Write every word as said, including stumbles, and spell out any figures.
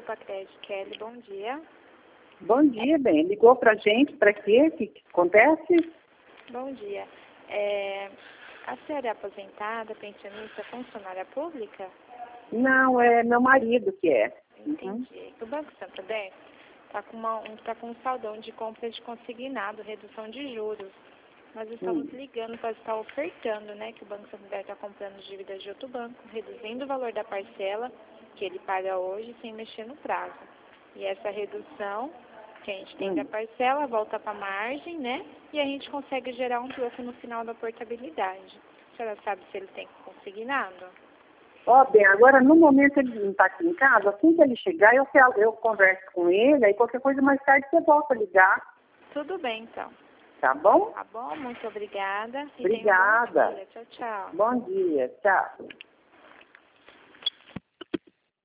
Pacred. Kelly, bom dia. Bom dia, bem. Ligou pra gente, pra quê? O que, que acontece? Bom dia. É, a senhora é aposentada, pensionista, funcionária pública? Não, é meu marido que é. Entendi. Uhum. O Banco Santander está com, uma, um, tá com um saldão de compra de consignado, redução de juros. Nós estamos hum. ligando para estar ofertando, né, que o Banco Santander está comprando dívidas de outro banco, reduzindo o valor da parcela que ele paga hoje sem mexer no prazo. E essa redução que a gente tem hum. da parcela volta para a margem, né, e a gente consegue gerar um troco no final da portabilidade. A senhora sabe se ele tem consignado? Ó, bem, agora no momento ele não está aqui em casa, assim que ele chegar, eu, eu converso com ele, aí qualquer coisa mais tarde você volta a ligar. Tudo bem, então. Tá bom? Tá bom, muito obrigada. Obrigada. E tenha um bom dia. Tchau, tchau. Bom dia, tchau.